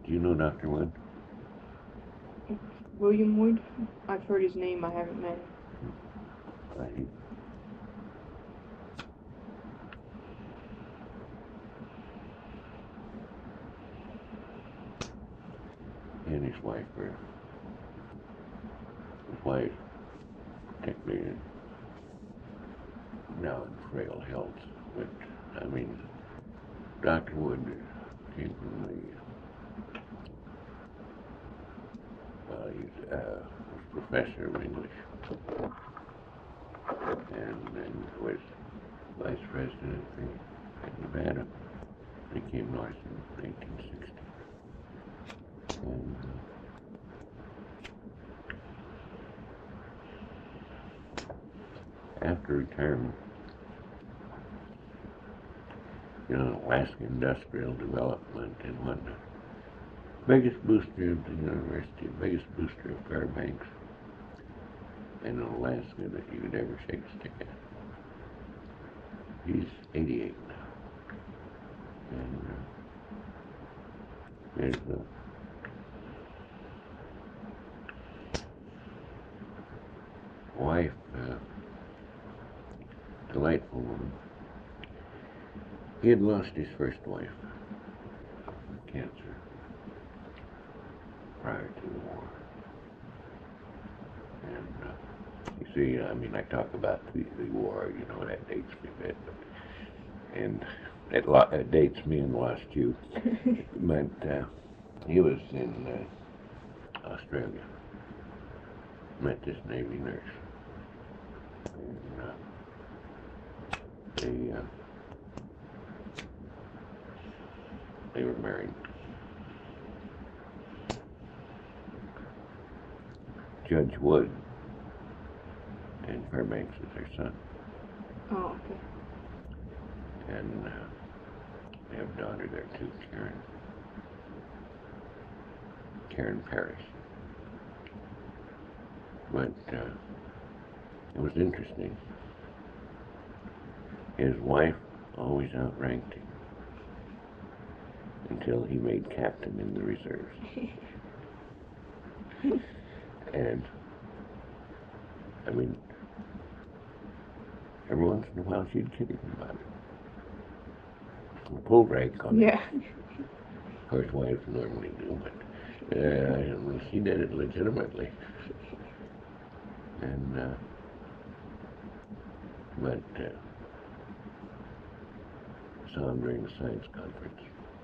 Do you know Dr. Wood? William Wood? I've heard his name, I haven't met him. Right. And his wife technically now in frail health, but I mean, Dr. Wood came from he's a professor of English, and then was vice president at Nevada. He came north in 1960. And after retirement, Alaska Industrial Development and whatnot. Biggest booster of the university, biggest booster of Fairbanks in Alaska that you could ever shake a stick at. He's 88 now. And there's a wife, delightful woman. He had lost his first wife from cancer prior to the war. And you see, I mean, I talk about the war, that dates me a bit, and it dates me and lost you. But he was in Australia, met this Navy nurse, and they were married. Judge Wood and Fairbanks is their son. Oh, okay. And they have a daughter there too, Karen Parrish. But it was interesting. His wife always outranked him until he made captain in the reserves. And, I mean, every once in a while she'd kid him about it. Pull rank on it. Yeah. Of course, wives normally do, but she did it legitimately. And, but saw him during the science conference.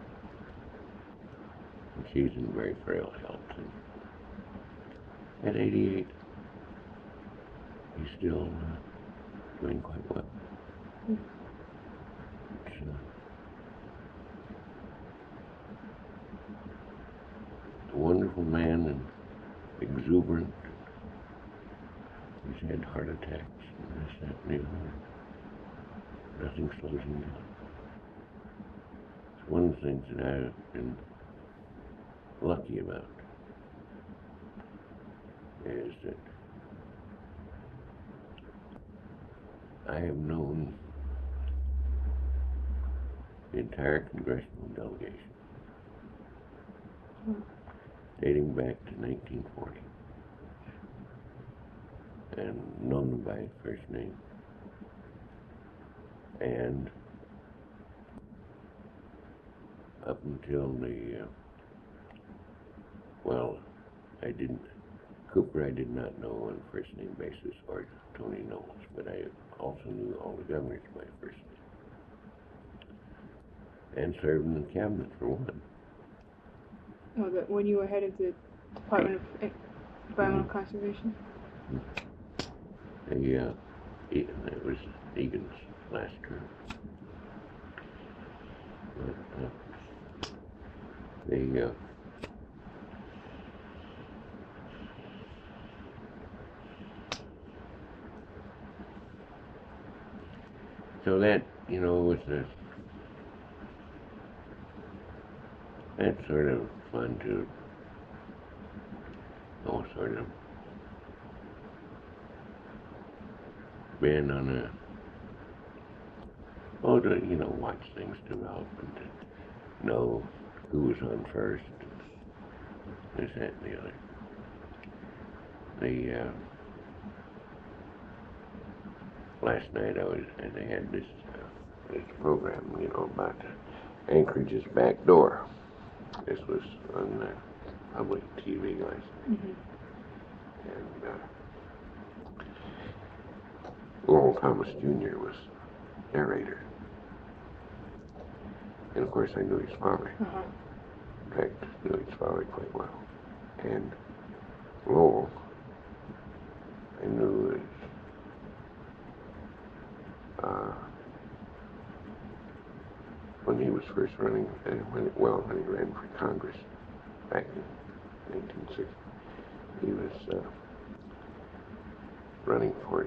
And she's in very frail health. And at 88, he's still doing quite well. It's, a wonderful man and exuberant. He's had heart attacks and this, that, and the other. Nothing slows him down. It's one of the things that I've been lucky about is that I have known the entire congressional delegation dating back to 1940 and known them by first name. And up until Cooper I did not know on a first name basis, or Tony Knowles, but I also knew all the governors by first name. And served in the cabinet for one. Oh, when you were head of the Department of Environmental Conservation? It was Egan's last term. But, so that, was that's sort of fun to, sort of been on to, watch things develop and to know who was on first, this, that, and the other. The last night they had this program, about Anchorage's back door. This was on public TV last night. And Lowell Thomas Jr. was narrator. And of course I knew his father. In fact, knew his father quite well. And Lowell, I knew when he was first running, when he ran for Congress back in 1960, he was running for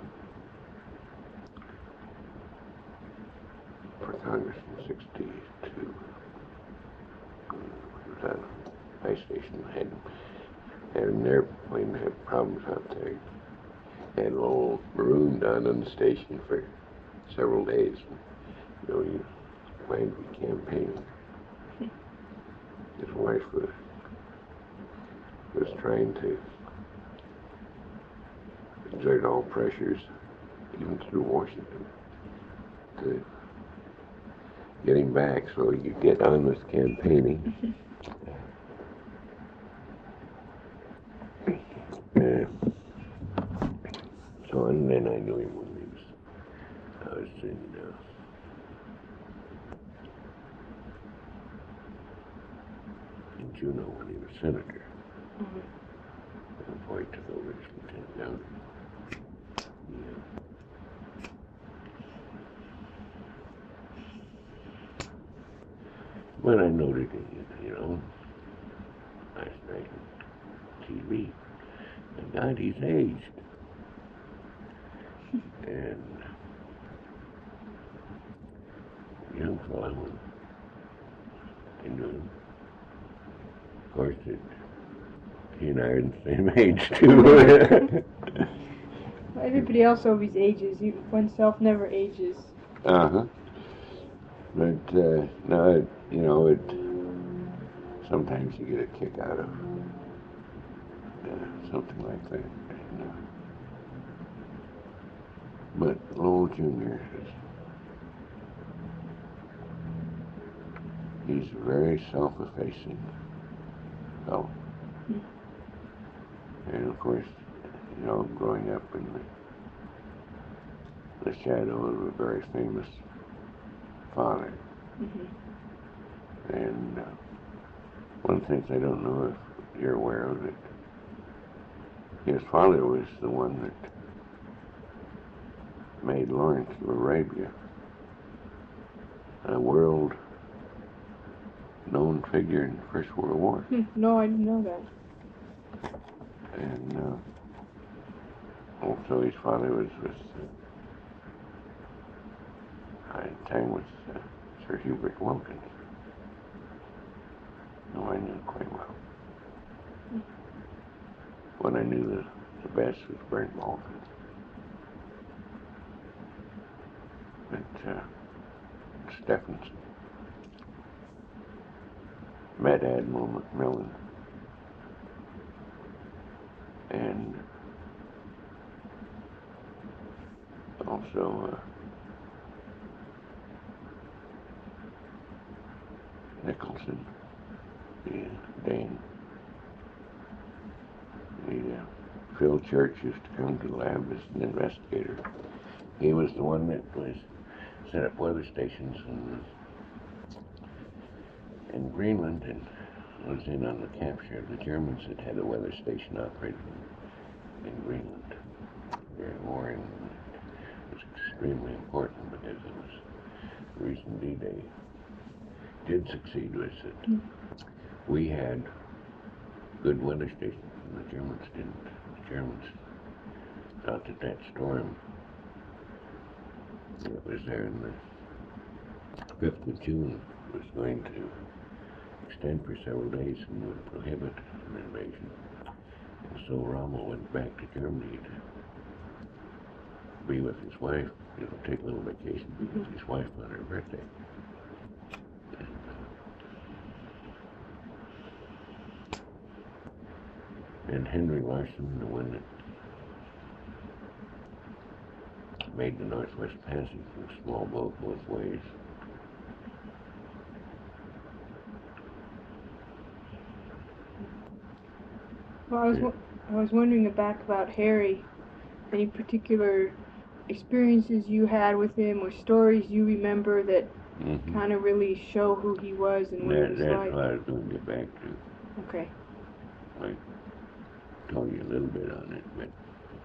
Congress in 62. He was at a ice station, had an airplane, had problems out there. Had Lowell marooned on the station for several days. He planned to be campaigning. His wife was trying to exert all pressures, even through Washington, to get him back so he could get on with campaigning. So, and then I knew him when I was in Juneau when he was senator. Before he took over as lieutenant governor. But I noted, last night on TV, and God, he's aged. And young fellow, I knew him. Of course, he and I are the same age, too. Everybody else always ages. Oneself never ages. Uh-huh. But, no, sometimes you get a kick out of something like that. But Lowell Jr. He's very self-effacing fellow. And of course, growing up in the shadow of a very famous father. And one of the things I don't know if you're aware of it, his father was the one that made Lawrence of Arabia a world-known figure in the First World War. No, I didn't know that. And also his father was at the time with Sir Hubert Wilkins, who I knew quite well. When I knew the best was Brent Malkin. But Stephenson met Admiral Macmillan, and also Nicholson, the Dane. Phil Church used to come to the lab as an investigator. He was the one that set up weather stations in Greenland and was in on the capture of the Germans that had a weather station operating in Greenland during the war. And it was extremely important because it was the reason D-Day did succeed was that we had good weather stations and the Germans didn't. The Germans thought that storm that was there in the 5th of June was going to extend for several days and would prohibit an invasion. And so Rommel went back to Germany to be with his wife, take a little vacation, be with his wife on her birthday. And Henry Larson, the one that made the Northwest Passage with a small boat both ways. Well, I was wondering back about Harry. Any particular experiences you had with him, or stories you remember that kind of really show who he was and what he was That's like? what I was going to get back to. Okay. I told you a little bit on it, but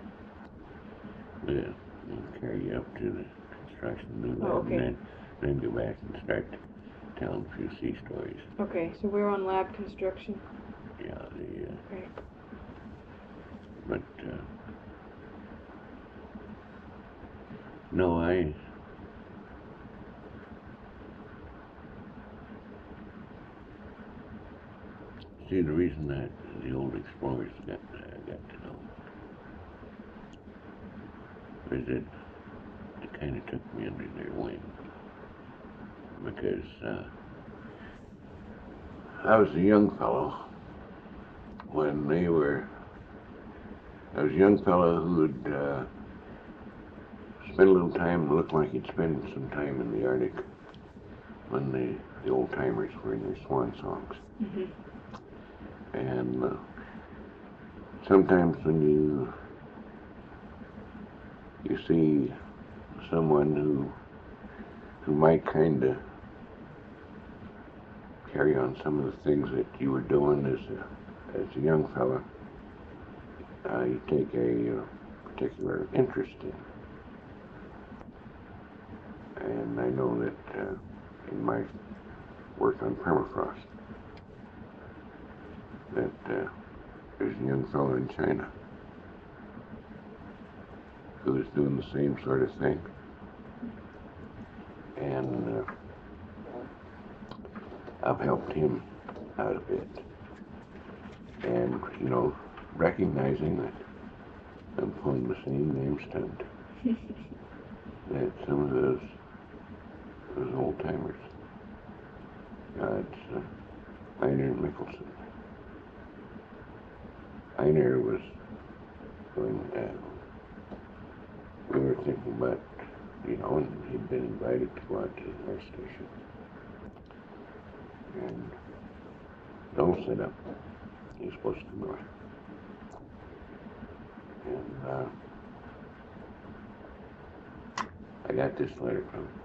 we'll carry you up to the construction and do that, okay. and then go back and start telling a few sea stories. Okay, so we're on lab construction. Yeah, Okay. But no, see the reason that the old explorers got to know is that it kind of took me under their wing, because I was a young fellow when they were. I was a young fellow who would spend a little time, looked like he'd spend some time in the Arctic when the old timers were in their swan songs. And sometimes when you see someone who might kind of carry on some of the things that you were doing as a young fella, you take a particular interest in. And I know that in my work on permafrost, that there's a young fellow in China who is doing the same sort of thing. And I've helped him out a bit. And, recognizing that I'm pulling the same damn stunt that some of those old timers. It's Einar Mikkelsen. Einar was going, we were thinking about, and he'd been invited to go out to the North Station. And don't sit up. He's supposed to come north. And I got this letter from him.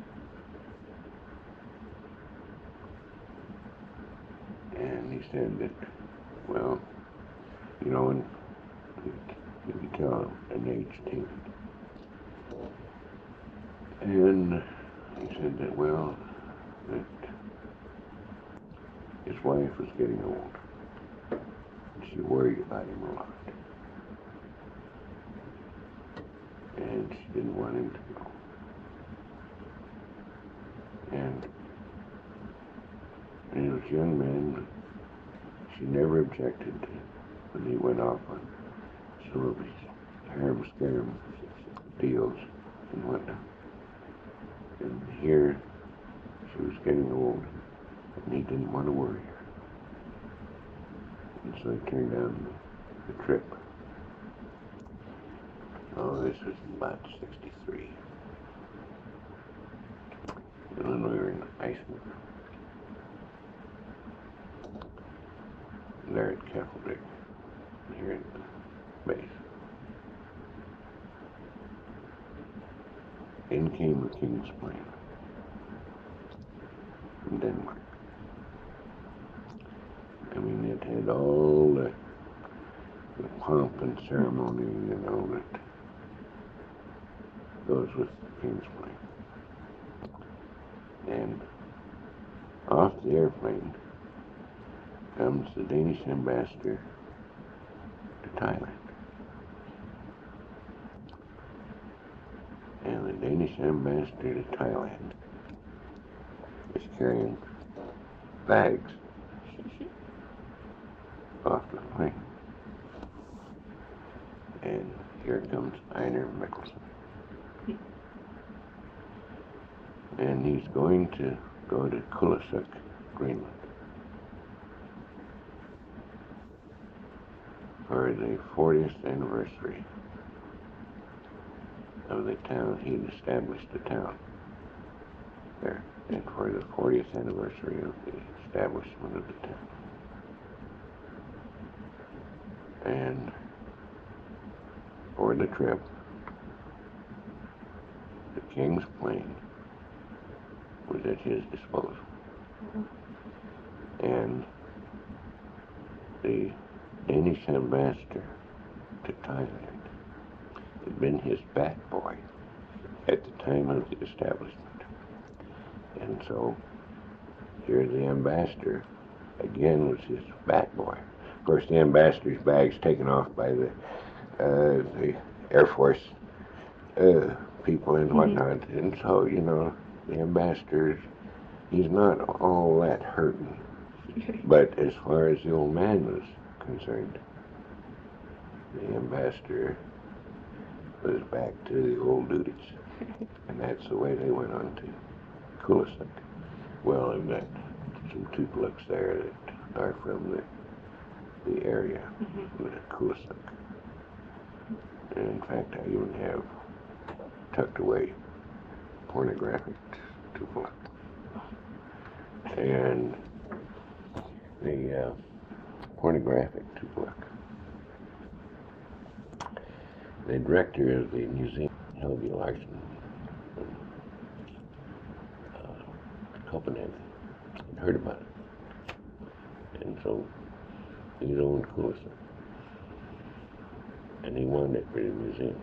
And he said that, well, and you could tell an age taken. And he said that, well, that his wife was getting old. And she worried about him a lot. And she didn't want him to go. And he was a young man. She never objected to when he went off on some of his harem-scarum deals and whatnot. And here she was getting old, and he didn't want to worry her. And so he turned down the trip. Oh, this was about 63. And then we were in Iceland. There at Keflavik, here in the base. In came the King's plane from Denmark. I mean, it had all the pomp and ceremony, that goes with the King's plane. And off the airplane comes the Danish ambassador to Thailand. And the Danish ambassador to Thailand is carrying bags off the plane. And here comes Einar Mikkelsen. And he's going to go to Kulusuk, Greenland. for the 40th anniversary of the town. He'd established the town there, and for the 40th anniversary of the establishment of the town. And for the trip, the king's plane was at his disposal. And the Danish ambassador to Thailand had been his bat boy at the time of the establishment. And so here the ambassador again was his bat boy. Of course, the ambassador's bag's taken off by the Air Force people and whatnot. And so, you know, the ambassador, he's not all that hurting. But as far as the old man was concerned, the ambassador was back to the old duties. And that's the way they went on to Kulisuk. Well, I've got some Tupaluks there that are from the area with Kulisuk. And in fact, I even have tucked away pornographic Tupaluk. And the pornographic Tupaluk. The director of the museum, Helgi Larsson, Copenhagen, had heard about it. And so he's owned Kulisuk. And he wanted it for the museum.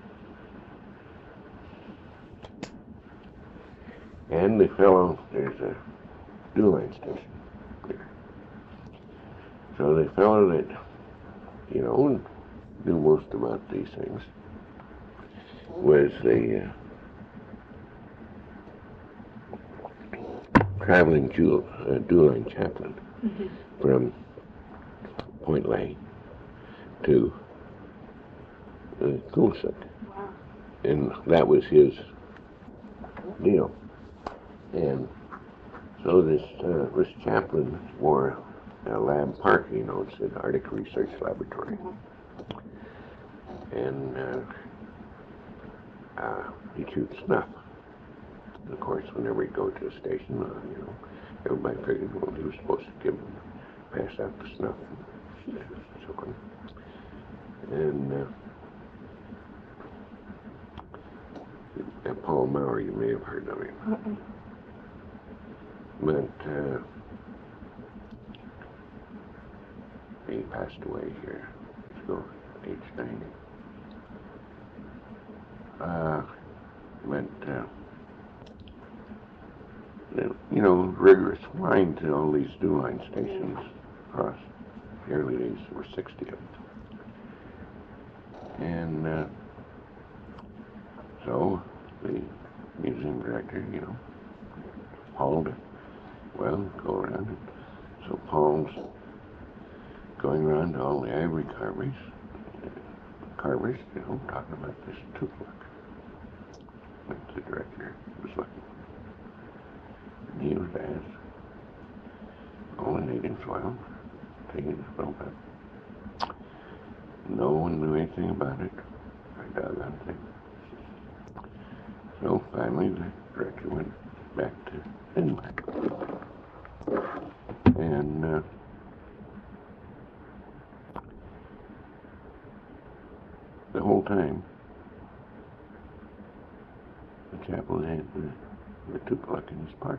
And the fellow, there's a dual-line station there. So the fellow that, you know, knew most about these things was the traveling dual-line chaplain from Point Lay to Kulisuk. Wow. And that was his deal. And so this chaplain wore a lab park, you know, it's an Arctic Research Laboratory. And he chewed snuff. And of course, whenever he'd go to a station, you know, everybody figured, well, he was supposed to give him, pass out the snuff and so on. And Paul Maurer, you may have heard of him. But he passed away here, so age 90. You know, rigorous flying to all these dual-line stations across the early days. There were 60 of them. And so the museum director, you know, Paul to, well, go around. And so Paul's going around to all the ivory carvers, you know, talking about this Tupaluk that the director was looking for. And he was asked, all the natives, well, taking his well back. No one knew anything about it. I doggone thing. So finally the director went back to Denmark. And the whole time, the chaplain had the Tupaluk in his pocket.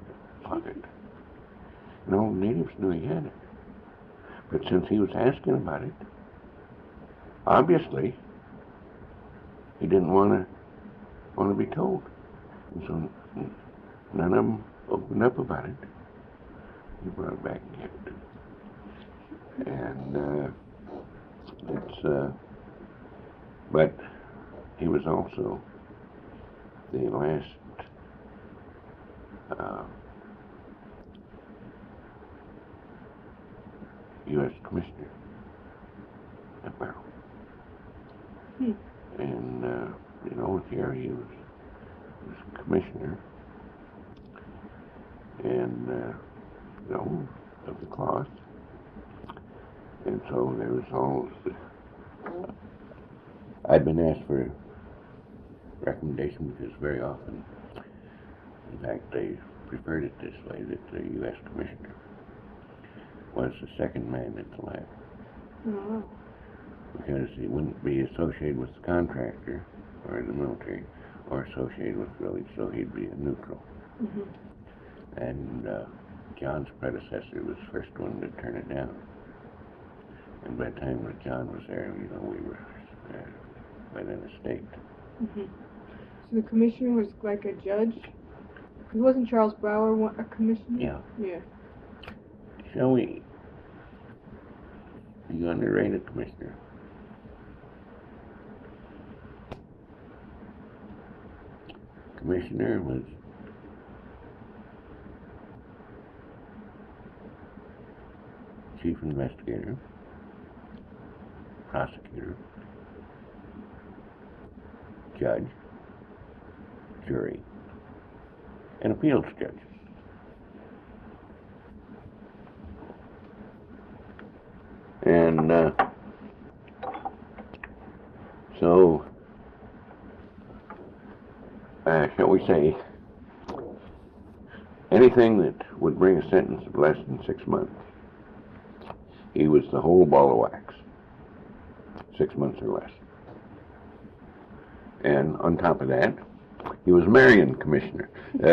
And all the natives knew he had it. But since he was asking about it, obviously, he didn't want to be told. And so none of them opened up about it. He brought it back and gave it to him. And but he was also the last U.S. commissioner at Barrow. And, you know, here he was commissioner and, you know, of the cloth. And so there was all the I'd been asked for a recommendation because very often, in fact, they preferred it this way, that the U.S. Commissioner was the second man at the lab. Oh. Because he wouldn't be associated with the contractor or the military or associated with the village, so he'd be a neutral. Mm-hmm. And John's predecessor was the first one to turn it down. And by the time that John was there, we were within a state. Mm-hmm. So the commissioner was like a judge? Wasn't Charles Brower a commissioner? Yeah. Yeah. Shall we? You underrate a commissioner. Commissioner was chief investigator, prosecutor, judge, jury, and appeals judge. And so, shall we say, anything that would bring a sentence of less than 6 months, he was the whole ball of wax. 6 months or less. And on top of that, he was Marion Commissioner.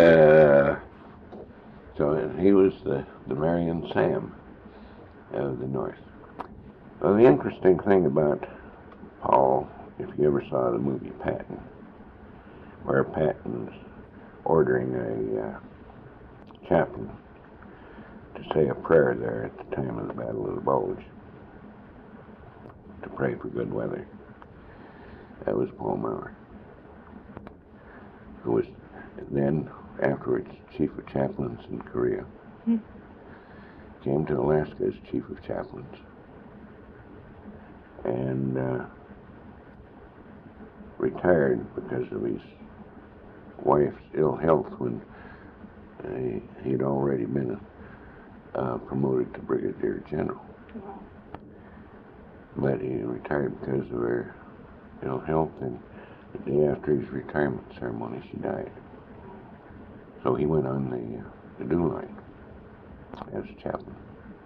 So he was the Marion Sam of the North. Well, the interesting thing about Paul, if you ever saw the movie Patton, where Patton's ordering a chaplain to say a prayer there at the time of the Battle of the Bulge, to pray for good weather. That was Paul Maurer, who was then afterwards chief of chaplains in Korea. Came to Alaska as chief of chaplains, and retired because of his wife's ill health when he'd already been promoted to brigadier general. Wow. But he retired because of her ill health, and the day after his retirement ceremony, she died. So he went on the DEW line as chaplain.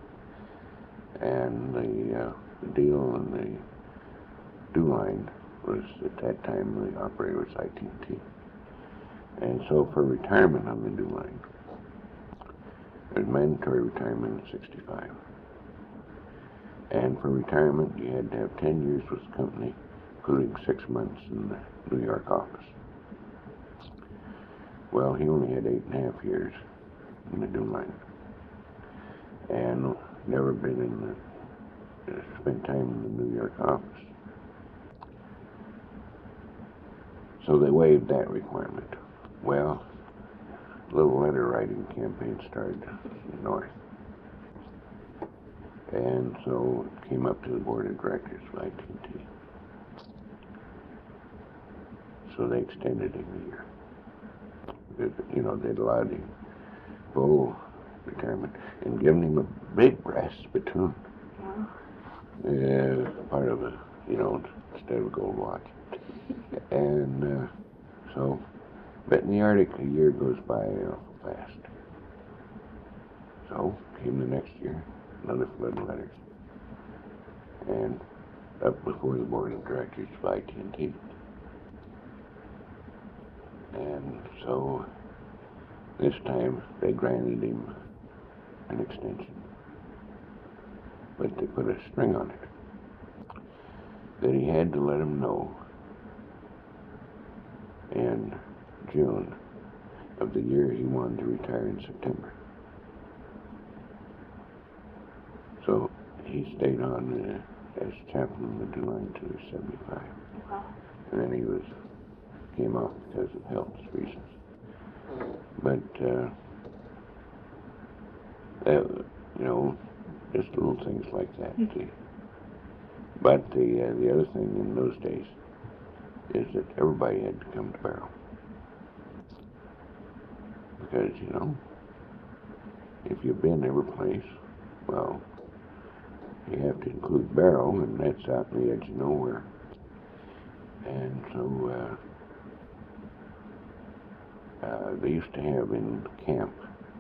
And the deal on the DEW line was, at that time, the operator was IT&T. And so for retirement on the DEW line, there was mandatory retirement at 65. And for retirement, you had to have 10 years with the company, including 6 months in the New York office. Well, he only had 8.5 years in the DEW line, and never been in spent time in the New York office. So they waived that requirement. Well, a little letter writing campaign started in the North. And so it came up to the board of directors of IT&T. So they extended him a year. They'd allowed him full retirement and given him a big brass spittoon. Part of instead of a gold watch. And but in the Arctic, a year goes by fast. So came the next year, another flood of letters, and up before the board of directors of IT&T. And so this time they granted him an extension, but they put a string on it that he had to let them know in June of the year he wanted to retire in September. So he stayed on as chaplain of the DEW line to he was 75. Wow. And then he came off because of health reasons. But just little things like that. But the other thing in those days is that everybody had to come to Barrow, because if you've been every place, well, you have to include Barrow, and that's out on the edge of nowhere. And so they used to have in camp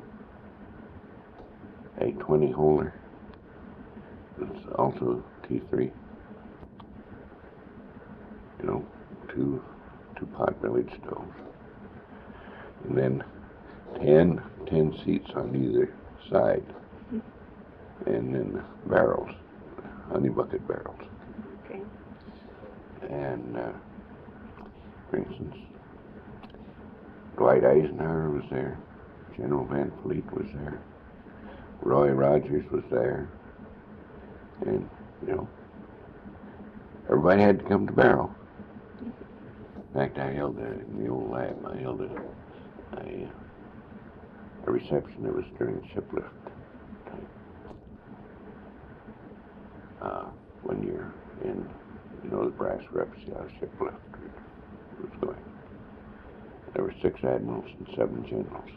a 20-holer. It's also T3. You know, two pot-bellied stoves. And then 10 seats on either side. And then barrels, honey bucket barrels. Okay. And, for instance, Dwight Eisenhower was there. General Van Fleet was there. Roy Rogers was there. And, you know, everybody had to come to Barrow. In fact, I held in the old lab, I held a reception that was during shiplift time. One year in, you know, the brass reps, how shiplift was going. There were 6 admirals and 7 generals.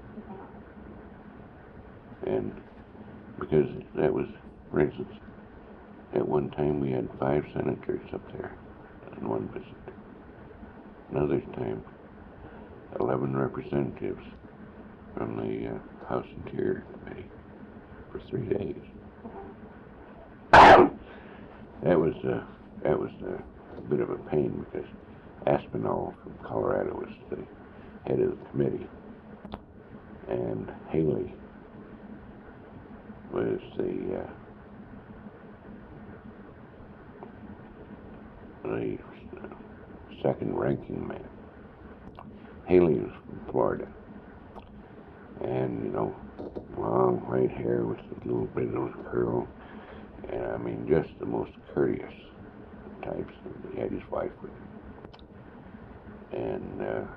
And because that was, for instance, at one time we had 5 senators up there on one visit. Another time, 11 representatives from the House Interior Committee for 3 days. That was a bit of a pain because Aspinall from Colorado was the head of the committee, and Haley was the second ranking man. Haley was from Florida, and you know, long white hair with a little bit of curl, and I mean just the most courteous types. He had his wife with him, and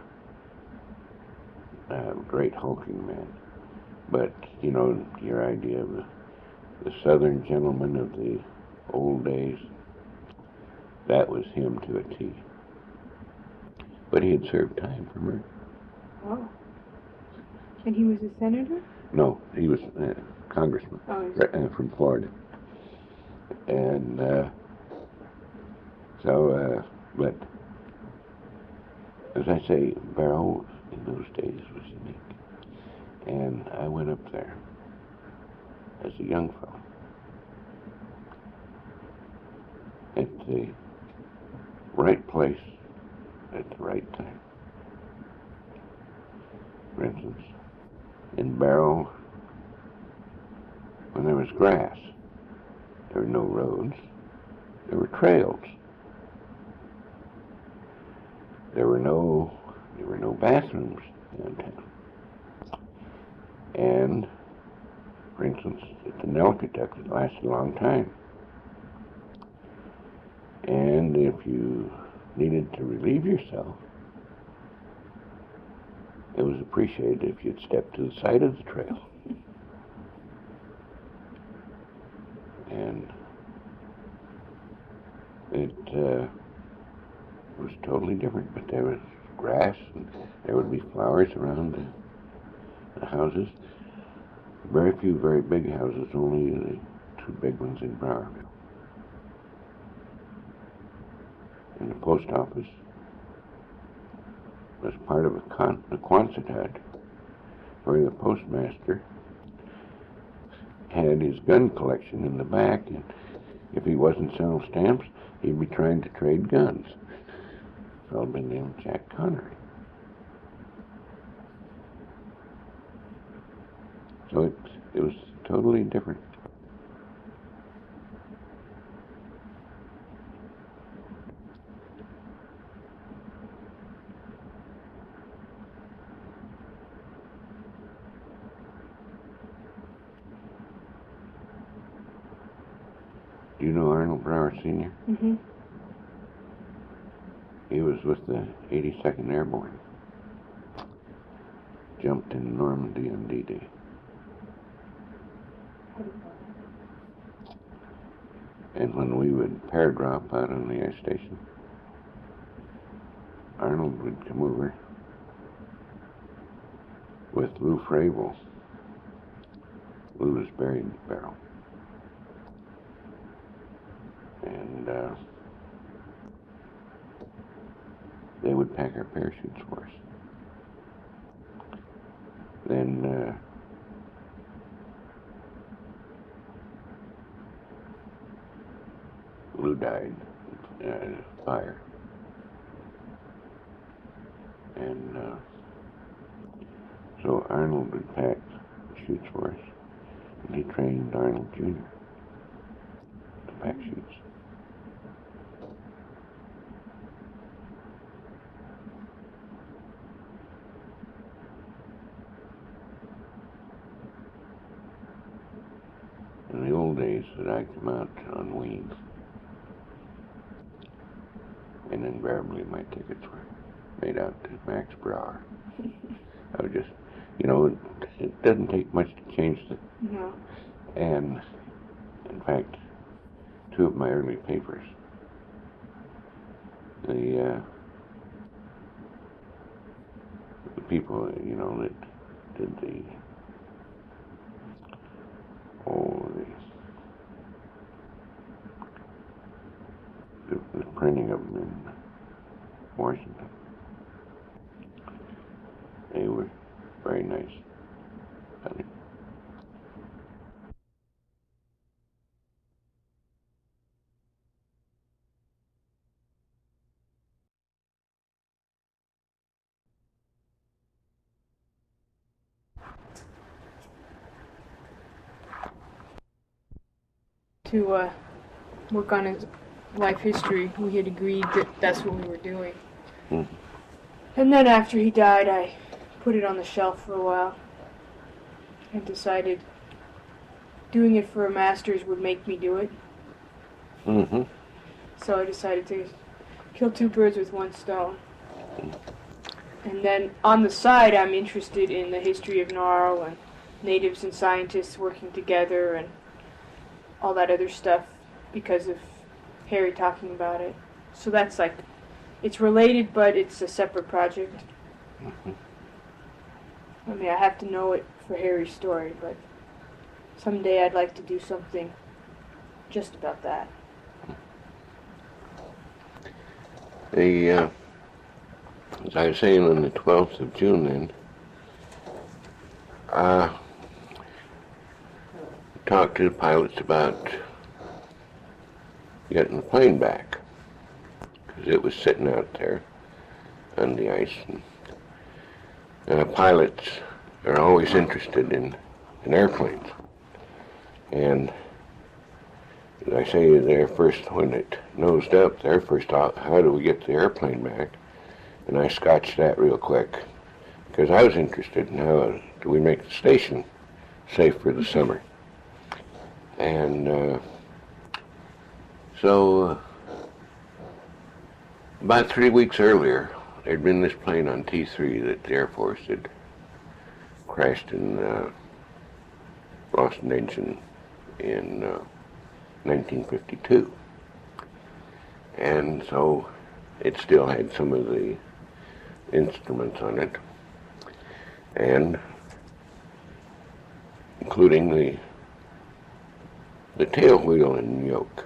a great hulking man. But you know, your idea of the Southern gentleman of the old days, that was him to a T. But he had served time for me. Oh. And he was a senator? No, he was a congressman from Florida. And but as I say, Barrow in those days was unique. And I went up there as a young fellow at the right place at the right time. For instance, in Barrow, when there was grass, there were no roads, there were trails. There were no bathrooms downtown. And, for instance, at the Nelkatuck, it lasted a long time. And if you needed to relieve yourself, it was appreciated if you'd step to the side of the trail. And it was totally different, but there was grass, and there would be flowers around the houses. Very few very big houses, only the 2 big ones in Browerville. And the post office was part of a Quonset hut where the postmaster had his gun collection in the back, and if he wasn't selling stamps, he'd be trying to trade guns. A fellow by the name of Jack Connery. So it was totally different. Do you know Arnold Brower Sr.? Mm-hmm. He was with the 82nd Airborne. Jumped in Normandy on D-Day. And when we would pair drop out on the ice station, Arnold would come over with Lou Fravel. Lou was buried in Barrow. and they would pack our parachutes for us. Then Lou died in a fire, and so Arnold would pack chutes for us, and he trained Arnold Jr. to pack chutes. In the old days that I come out on wings, and invariably my tickets were made out to Max Brower. I would just, it doesn't take much to change the. No. And in fact, two of my early papers, the people, that did the printing of them in Washington. They were very nice. I think. To work on his life history, we had agreed that that's what we were doing. And then after he died, I put it on the shelf for a while and decided doing it for a master's would make me do it. Mm-hmm. So I decided to kill two birds with one stone. And then on the side, I'm interested in the history of Gnarl and natives and scientists working together and all that other stuff because of Harry talking about it. So that's like, it's related, but it's a separate project. Mm-hmm. I mean, I have to know it for Harry's story, but someday I'd like to do something just about that. As I was saying, on the 12th of June then, talked to the pilots about getting the plane back, because it was sitting out there on the ice. And pilots are always interested in airplanes. And as I say, their first, when it nosed up, their first thought, how do we get the airplane back? And I scotched that real quick, because I was interested in how do we make the station safe for the summer. And so about 3 weeks earlier, there'd been this plane on T3 that the Air Force had crashed and lost an engine in 1952. And so it still had some of the instruments on it, and including the tail wheel and yoke.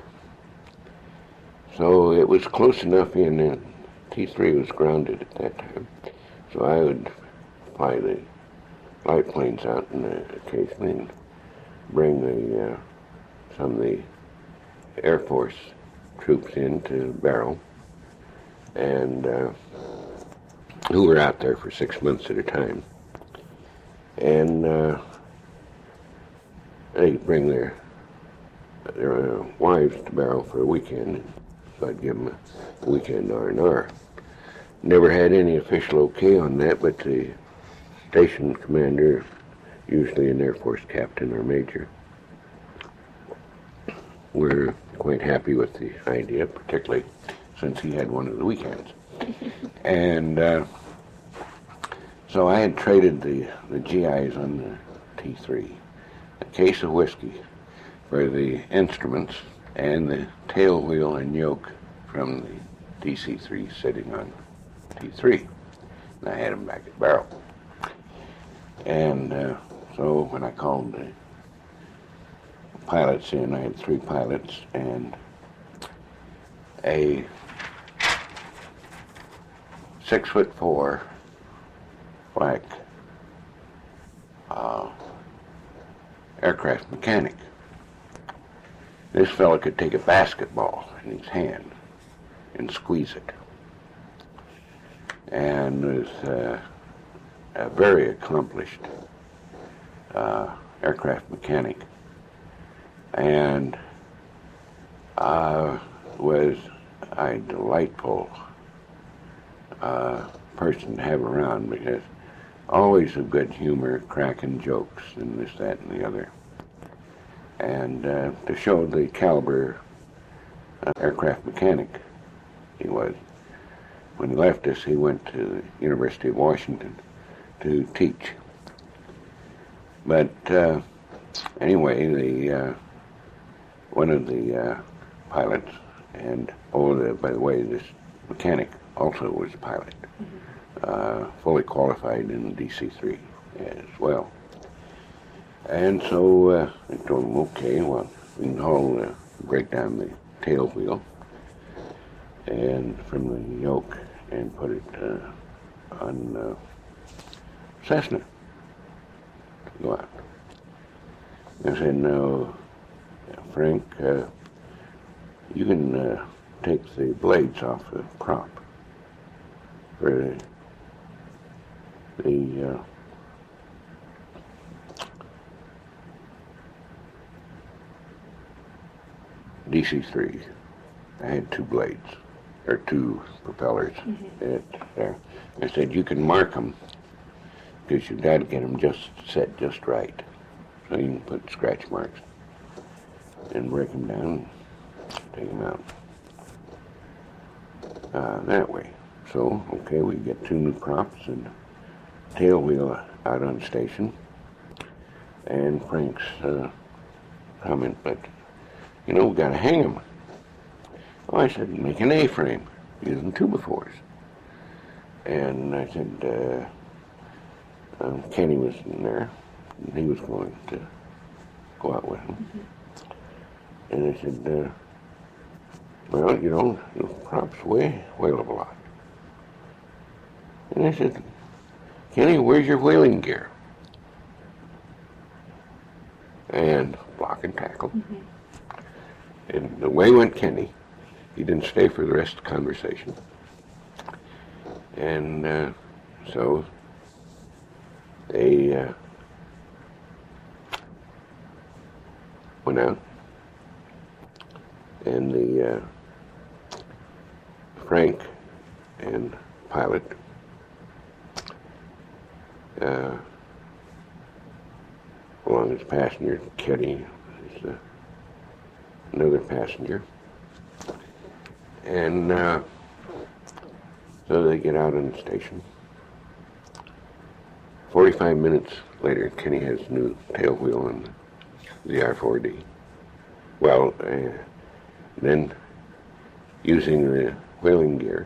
So it was close enough in, and T3 was grounded at that time. So I would fly the light planes out and occasionally and bring some of the Air Force troops in to Barrow, and who were out there for 6 months at a time. And they'd bring their wives to Barrow for a weekend, so I'd give them a weekend R&R. Never had any official okay on that, but the station commander, usually an Air Force captain or major, were quite happy with the idea, particularly since he had one of the weekends. And so I had traded the GIs on the T3, a case of whiskey for the instruments, and the tail wheel and yoke from the DC-3 sitting on T3. And I had them back at Barrow. And so when I called the pilots in, I had 3 pilots, and a 6'4" black aircraft mechanic. This fellow could take a basketball in his hand and squeeze it, and was a very accomplished aircraft mechanic, and was a delightful person to have around, because always a good humor, cracking jokes and this, that, and the other. And to show the caliber aircraft mechanic he was. When he left us, he went to the University of Washington to teach. But anyway, one of the pilots, and by the way, this mechanic also was a pilot, fully qualified in DC-3 as well. And so I told him, okay, well, we can break down the tail wheel and from the yoke and put it on Cessna to go out. I said, no, Frank, you can take the blades off the prop for the DC-3. I had two blades, or two propellers there. I said, you can mark them, because you've got to get them just set just right. So you can put scratch marks and break them down, take them out that way. So, okay, we get two new props and tail wheel out on station. And Frank's comment, but, you know, we got to hang them. Oh, I said, make an A-frame using 2x4s. And I said, Kenny was in there, and he was going to go out with him. And I said, well, you know, the props weigh a lot. And I said, Kenny, where's your whaling gear? And block and tackle. And away went Kenny. He didn't stay for the rest of the conversation. And so they went out, and the Frank and pilot along as passenger, Kenny is another passenger. And so they get out on the station. 45 minutes later, Kenny has a new tail wheel on the R4D. Well, then using the whaling gear,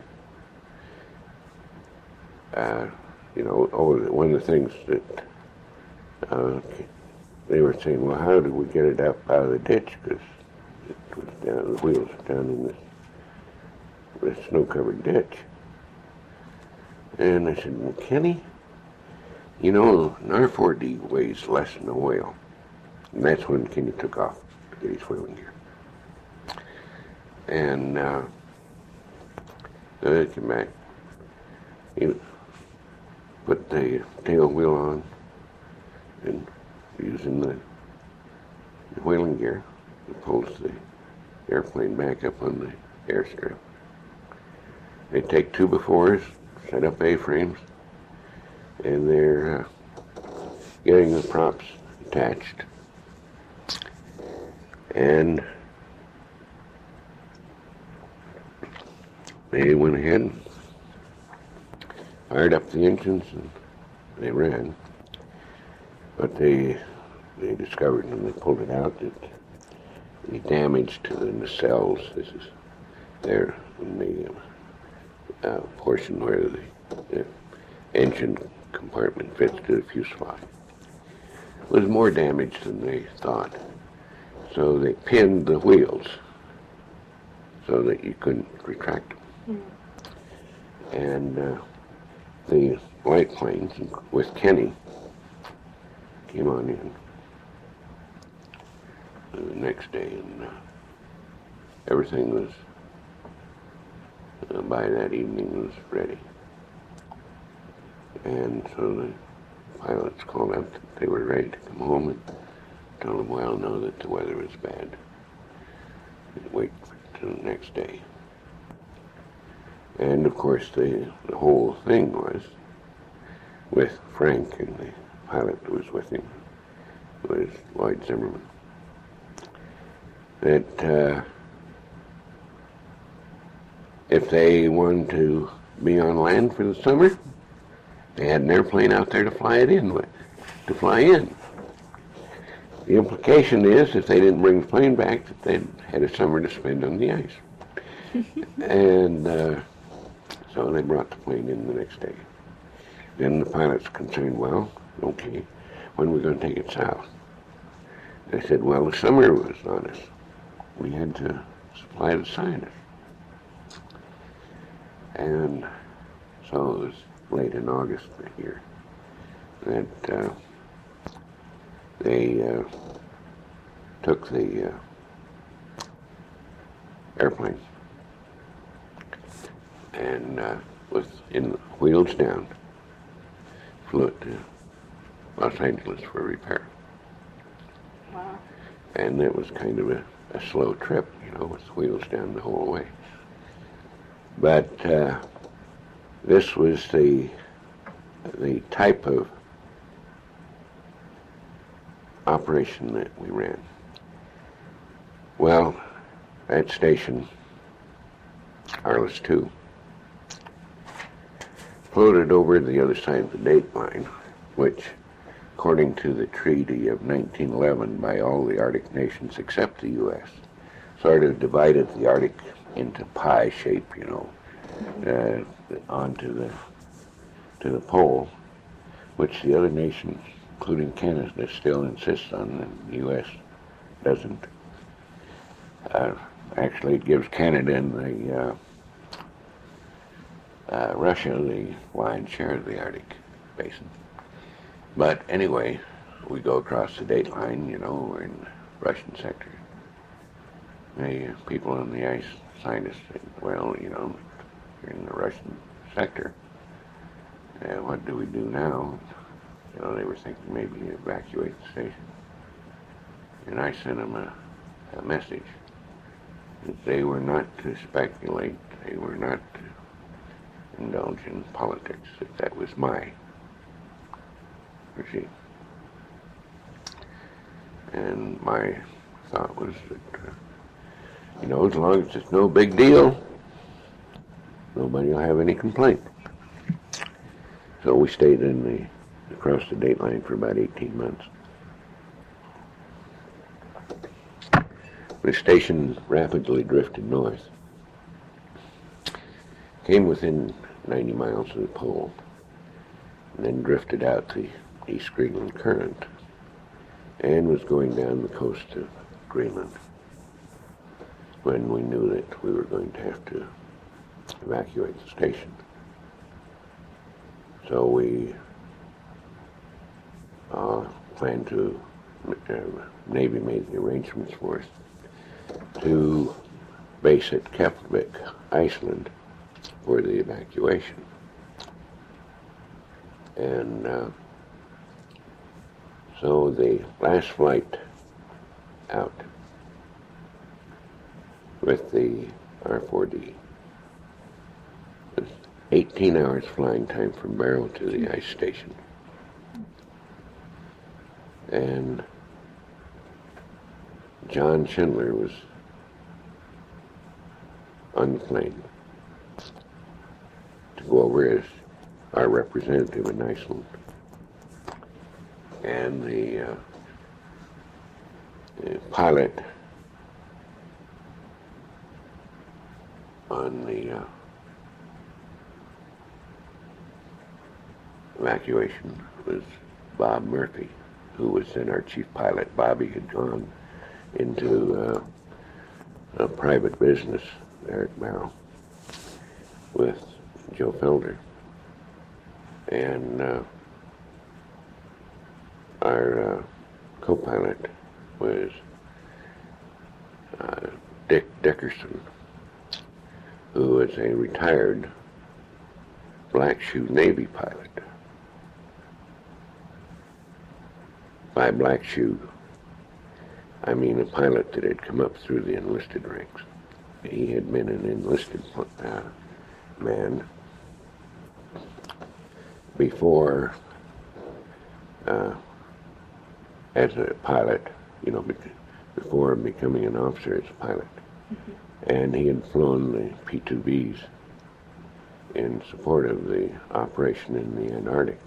you know, one of the things that they were saying, well, how did we get it up out of the ditch? Because it was down, the wheels were down in this snow-covered ditch. And I said, well, Kenny, you know, an R4D weighs less than a whale. And that's when Kenny took off to get his whaling gear. And so they came back. He put the tail wheel on and using the whaling gear, it pulls the airplane back up on the airstrip. They take 2x4s, set up A-frames, and they're getting the props attached. And they went ahead, fired up the engines, and they ran. But they discovered when they pulled it out that the damage to the nacelles, this is there in the portion where the engine compartment fits to the fuselage, was more damaged than they thought. So they pinned the wheels so that you couldn't retract them. And the light planes with Kenny came on in the next day, and everything was, by that evening, was ready. And so the pilots called up that they were ready to come home, and told them, well, no, that the weather was bad. Wait till the next day. And of course the whole thing was with Frank, and the pilot that was with him was Lloyd Zimmerman, that if they wanted to be on land for the summer, they had an airplane out there to fly it in with, to fly in. The implication is, if they didn't bring the plane back, that they had a summer to spend on the ice. And so they brought the plane in the next day. Then the pilot's concerned, well, okay, when are we going to take it south? They said, well, the summer was on us. We had to supply the scientists. And so it was late in August that year that they took the airplane and with wheels down, flew it to Los Angeles for repair. Wow. And it was kind of a slow trip, with wheels down the whole way. But this was the type of operation that we ran. Well, that station, Arliss 2, floated over to the other side of the date line, which, according to the Treaty of 1911 by all the Arctic nations except the U.S., sort of divided the Arctic into pie shape, onto the pole, which the other nations, including Canada, still insist on, and the U.S. doesn't. Actually, it gives Canada and Russia the lion's share of the Arctic basin. But anyway, we go across the date line, we're in the Russian sector. The people on the ice scientists said, well, you're in the Russian sector. What do we do now? They were thinking maybe evacuate the station. And I sent them a message that they were not to speculate, they were not to indulge in politics, that was my regime. And my thought was that, as long as it's no big deal, nobody will have any complaint. So we stayed across the date line for about 18 months. The station rapidly drifted north, came within 90 miles of the pole, and then drifted out the East Greenland Current, and was going down the coast of Greenland when we knew that we were going to have to evacuate the station. So we planned to, Navy made the arrangements for us to base at Keflavik, Iceland, for the evacuation. And so the last flight out with the R-4D was 18 hours flying time from Barrow to the ice station. And John Schindler was on the plane to go over as our representative in Iceland. And the pilot on the evacuation was Bob Murphy, who was then our chief pilot. Bobby had gone into a private business Eric Barrow, with Joe Felder. And our co-pilot was Dick Dickerson, who was a retired Black Shoe Navy pilot. By Black Shoe, I mean a pilot that had come up through the enlisted ranks. He had been an enlisted man before, as a pilot, before becoming an officer as a pilot. Mm-hmm. And he had flown the P-2Bs in support of the operation in the Antarctic,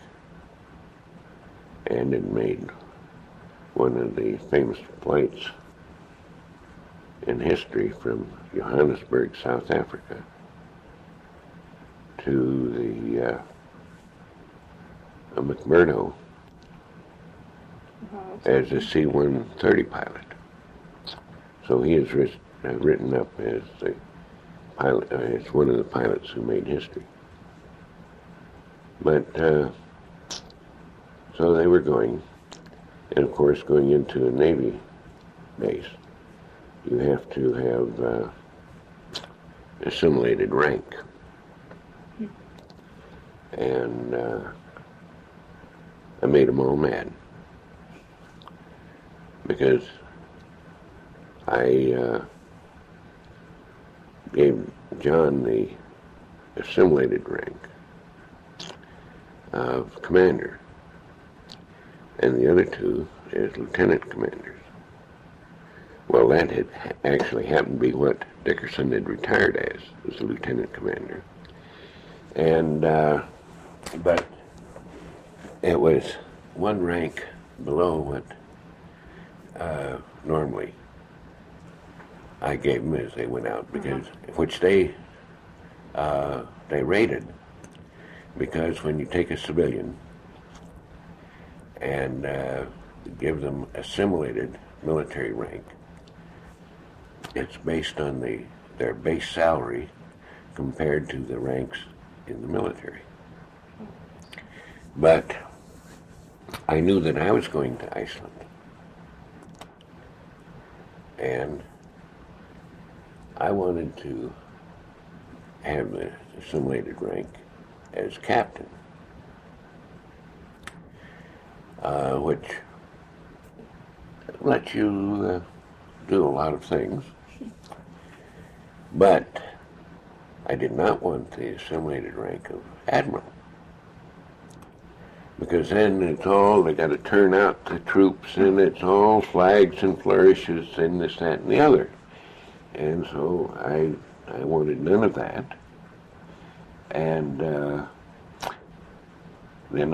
and had made one of the famous flights in history from Johannesburg, South Africa, to the McMurdo as a C-130 pilot. So he is written up as the pilot, as one of the pilots who made history. But so they were going, and of course going into a Navy base, you have to have assimilated rank. And I made them all mad, because I gave John the assimilated rank of commander, and the other two as lieutenant commanders. Well, that had actually happened to be what Dickerson had retired as, was a lieutenant commander. And, but it was one rank below what normally I gave them as they went out, because which they rated, because when you take a civilian and give them assimilated military rank, it's based on their base salary compared to the ranks in the military. But I knew that I was going to Iceland, and I wanted to have the assimilated rank as captain, which lets you do a lot of things. But I did not want the assimilated rank of admiral, because then it's all, they got to turn out the troops, and it's all flags and flourishes and this, that, and the other. And so I wanted none of that. And then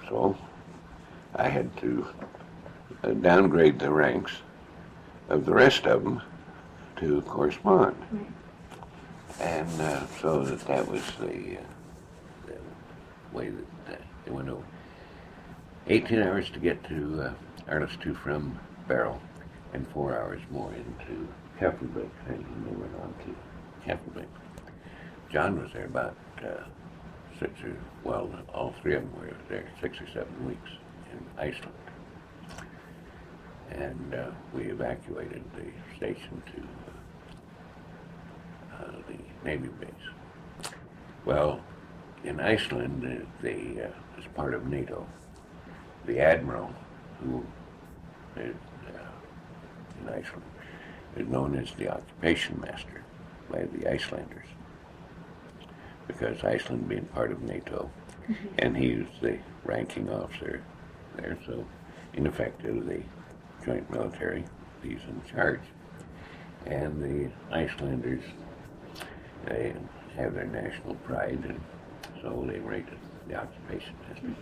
I had to downgrade the ranks of the rest of them to correspond. And so that was the way that they went over. 18 hours to get to Arlistu from Barrow, and 4 hours more into Keflavik, and they went on to Keflavik. John was there about all three of them were there 6 or 7 weeks in Iceland. And we evacuated the station to the Navy base. Well, in Iceland, as part of NATO, the admiral who is in Iceland is known as the occupation master by the Icelanders, because Iceland being part of NATO, and he was the ranking officer there, so in effect of the joint military, he's in charge. And the Icelanders, they have their national pride, and so they rated the occupation master.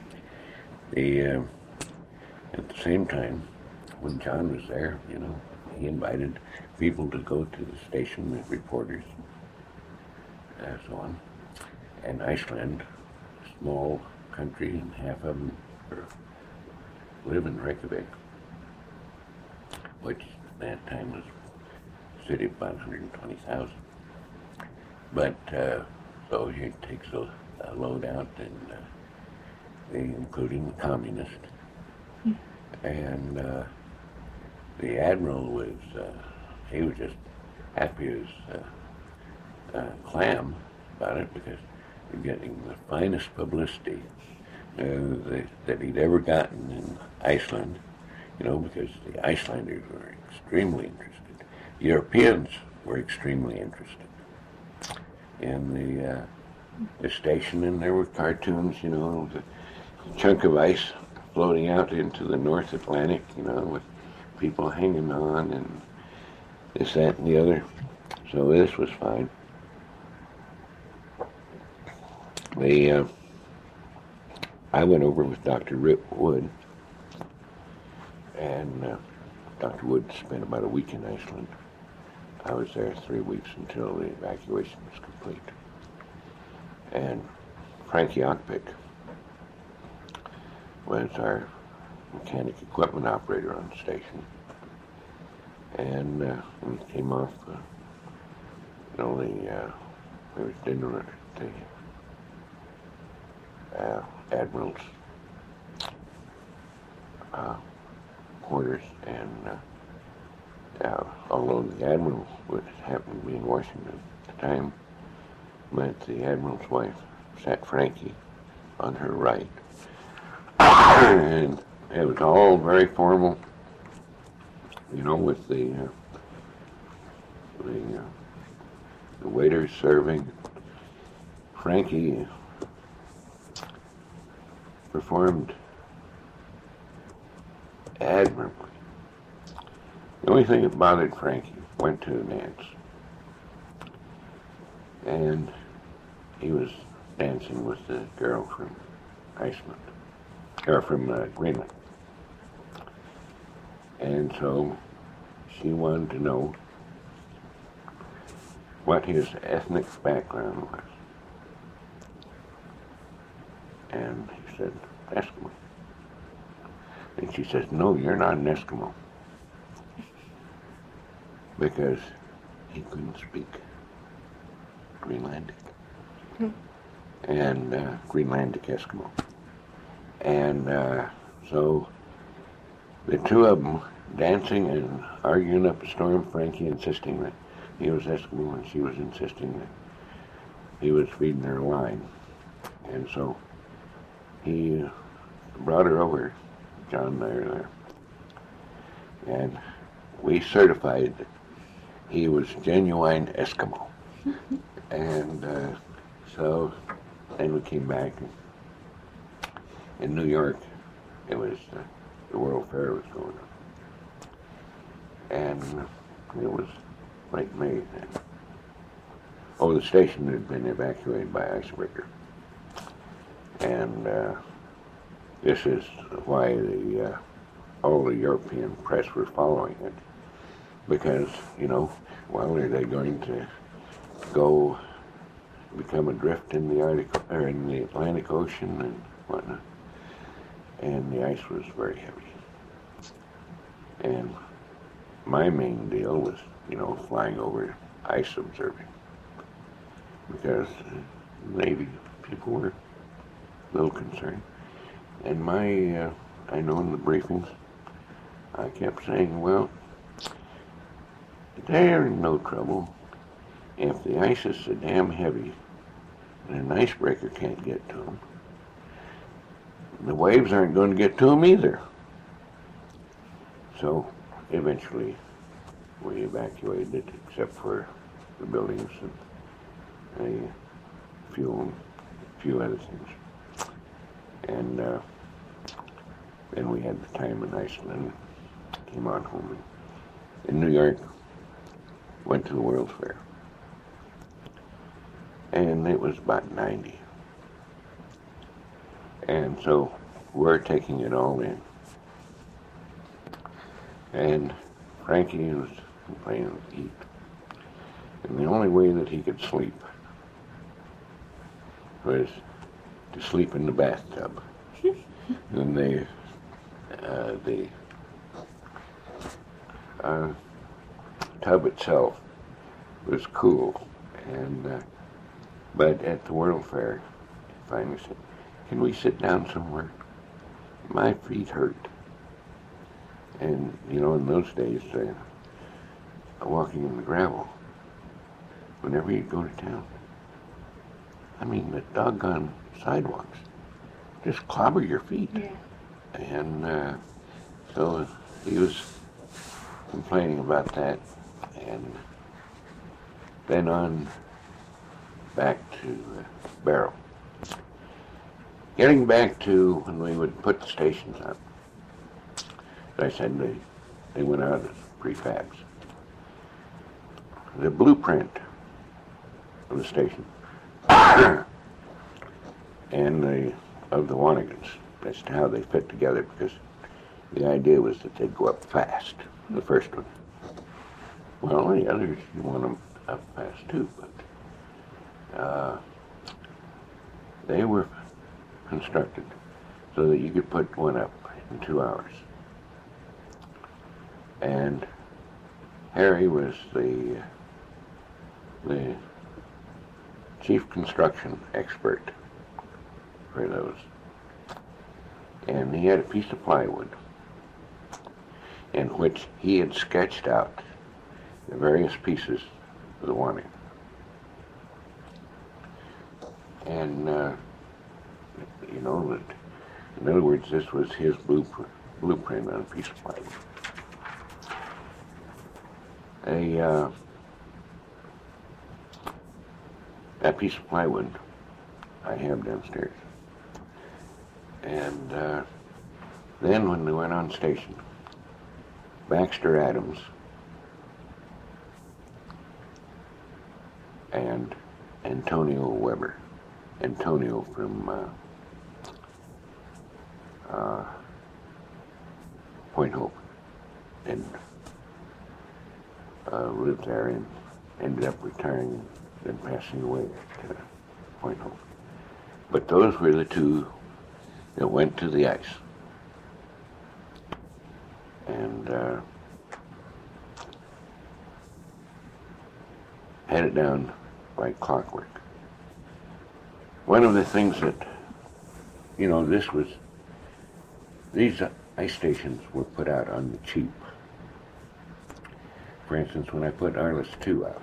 At the same time, when John was there, he invited people to go to the station with reporters and so on. And Iceland, a small country, and half of them live in Reykjavik, which at that time was a city of about 120,000. But so he takes a load out, and including the communist, and the admiral was he was just happy as clam about it because you're getting the finest publicity that he'd ever gotten in Iceland, because the Icelanders were extremely interested. Europeans were extremely interested in the station, and there were cartoons, the chunk of ice floating out into the North Atlantic, with people hanging on and this, that, and the other. So this was fine. I went over with Dr. Rip Wood, and Dr. Wood spent about a week in Iceland. I was there 3 weeks until the evacuation was complete. And Frankie Ockpick was our mechanic equipment operator on the station. And we came off, there was dinner at the Admiral's quarters, and although the Admiral happened to be in Washington at the time, met the Admiral's wife, sat Frankie on her right. And it was all very formal, with the waiters serving. Frankie performed admirably. The only thing that bothered Frankie, went to the dance, and he was dancing with the girl from Iceland, or from Greenland. And so she wanted to know what his ethnic background was. And he said, Eskimo. And she says, no, you're not an Eskimo. Because he couldn't speak Greenlandic. And Greenlandic Eskimo. And so the two of them dancing and arguing up a storm, Frankie insisting that he was Eskimo, and she was insisting that he was feeding her line. And so he brought her over, John and I are there, and we certified that he was genuine Eskimo. And so then we came back, and in New York, it was the World Fair was going on, and it was late May then. Oh, the station had been evacuated by icebreaker, and this is why all the European press were following it, because well, are they going to go become adrift in the Arctic or in the Atlantic Ocean and whatnot? And the ice was very heavy. And my main deal was, flying over ice observing, because Navy people were a little concerned. And I know in the briefings, I kept saying, well, they're in no trouble if the ice is so damn heavy and an icebreaker can't get to them. The waves aren't going to get to them either. So eventually we evacuated it, except for the buildings and a few other things. And then we had the time in Iceland, came on home. In New York, went to the World's Fair. And it was about 90. And so we're taking it all in. And Frankie was complaining of heat. And the only way that he could sleep was to sleep in the bathtub. And the tub itself was cool. And But at the World Fair, I finally said, "Can we sit down somewhere? My feet hurt." And, you know, in those days, walking in the gravel, whenever you go to town, I mean, the doggone sidewalks just clobber your feet. Yeah. And so he was complaining about that. And then on back to Barrow. Getting back to when we would put the stations up, as I said, they went out as prefabs. The blueprint of the station and of the Wannigans, as to how they fit together, because the idea was that they'd go up fast, the first one. Well, the others, you want them up fast too, but they were constructed so that you could put one up in 2 hours. And Harry was the chief construction expert for those. And he had a piece of plywood in which he had sketched out the various pieces of the awning. And, you know, that, in other words, this was his blueprint on a piece of plywood. That piece of plywood I have downstairs. And then when we went on station, Baxter Adams and Antonio Weber, Antonio from Point Hope, and lived there and ended up retiring and passing away at Point Hope. But those were the two that went to the ice. And had it down like clockwork. One of the things that, you know, these ice stations were put out on the cheap. For instance, when I put Arliss 2 out,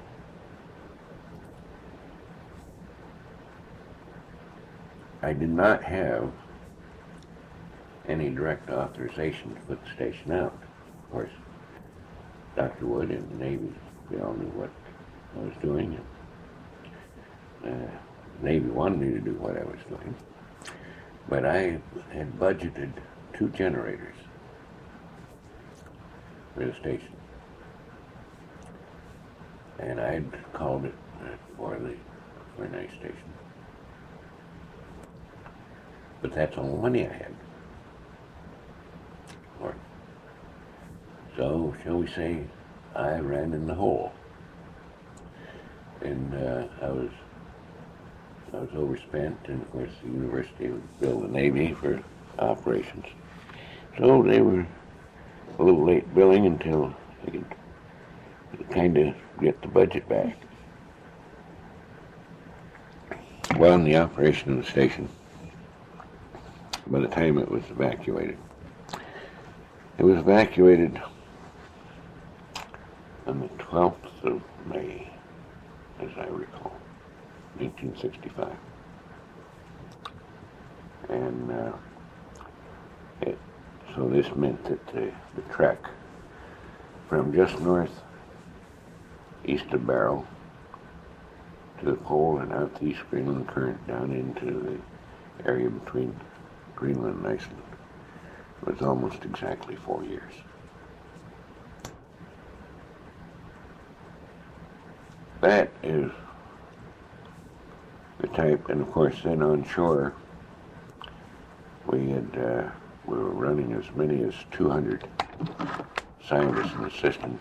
I did not have any direct authorization to put the station out. Of course, Dr. Wood and the Navy, we all knew what I was doing. And, the Navy wanted me to do what I was doing. But I had budgeted 2 generators for the station. And I'd called it for an ice station. But that's all the money I had. So, shall we say, I ran in the hole. And I was overspent, and of course the university would bill the Navy for operations. So they were a little late billing until they could kind of get the budget back. Well, in the operation of the station, by the time it was evacuated on the 12th of May, as I recall, 1965. And so this meant that the trek from just east of Barrow to the pole and out the East Greenland Current down into the area between Greenland and Iceland was almost exactly 4 years. That is the type, and of course then on shore we were running as many as 200 scientists and assistants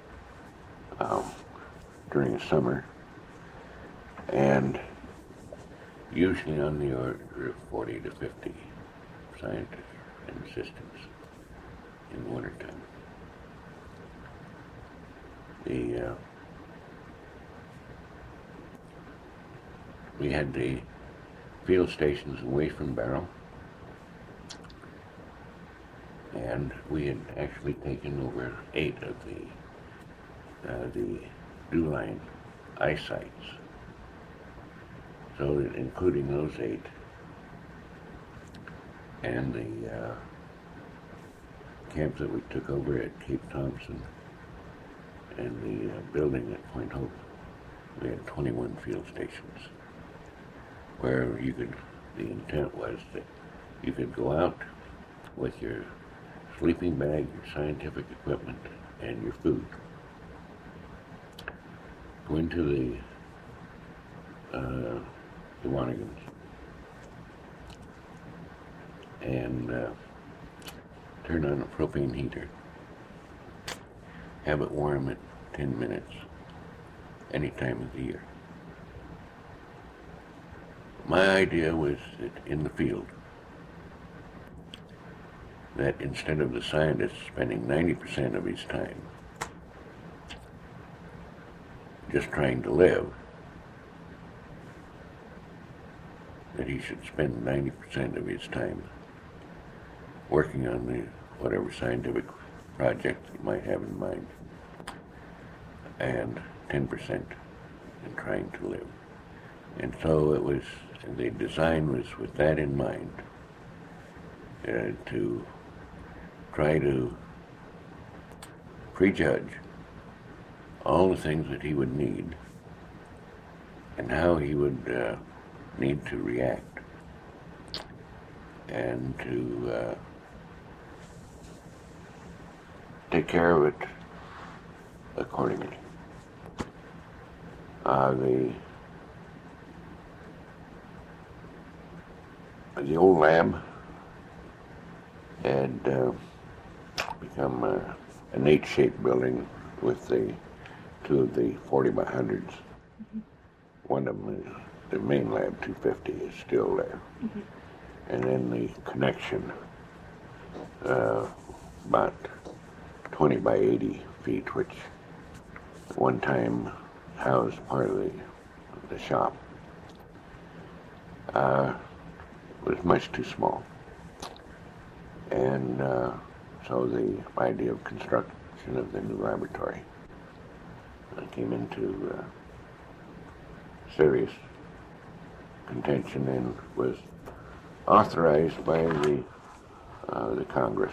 during the summer, and usually on the order of 40 to 50 scientists and assistants in the wintertime. we had the field stations away from Barrow, and we had actually taken over 8 of the dew line ice sites. So including those 8 and the camp that we took over at Cape Thompson and the building at Point Hope, we had 21 field stations where you could, the intent was that you could go out with your sleeping bag, your scientific equipment, and your food. Go into the Wanigans and turn on a propane heater. Have it warm at 10 minutes any time of the year. My idea was that in the field, that instead of the scientist spending 90% of his time just trying to live, that he should spend 90% of his time working on whatever scientific project he might have in mind, and 10% in trying to live. And so it was, the design was with that in mind, to try to prejudge all the things that he would need and how he would need to react, and to take care of it accordingly. The old lab had become an H-shaped building with two of the 40 by 100s. One of them, the main lab 250, is still there. And then the connection, about 20 by 80 feet, which at one time housed part of the shop, was much too small. And so the idea of construction of the new laboratory came into serious contention and was authorized by the Congress,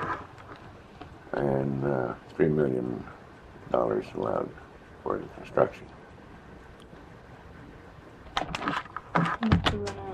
and $3 million allowed for the construction.